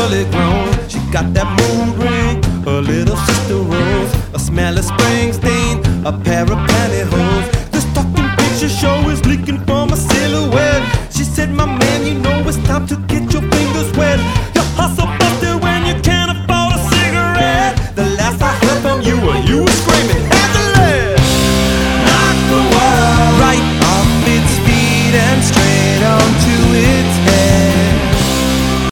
fully grown. She got that moon ring, her little sister Rose, a smell of Springsteen, a pair of pants